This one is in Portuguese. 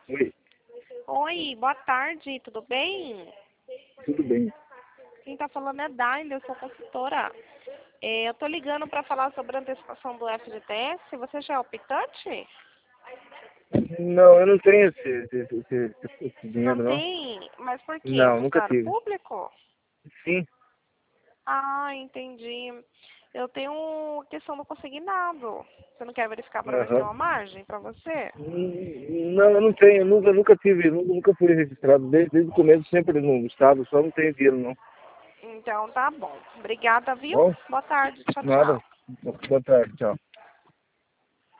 Oi, Oi, boa tarde, tudo bem? tudo bem? Quem tá falando é Daile, eu sou consultora. Eu tô ligando para falar sobre a antecipação do FGTS. Você já é optante? Não, eu não tenho esse Não dinheiro, não. tem? Mas por quê? Não, nunca Funcionário tive. público? Sim. Ah, entendi. Eu tenho questão do consignado. Você não quer verificar para ver se tem Aham. uma margem para você? Não, eu não tenho, nunca tive, nunca fui registrado. Desde o começo, sempre no estado, só não tenho dinheiro, não. Então tá bom. Obrigada, viu? Bom, Boa tarde. Tchau, nada. tchau. Boa tarde, tchau.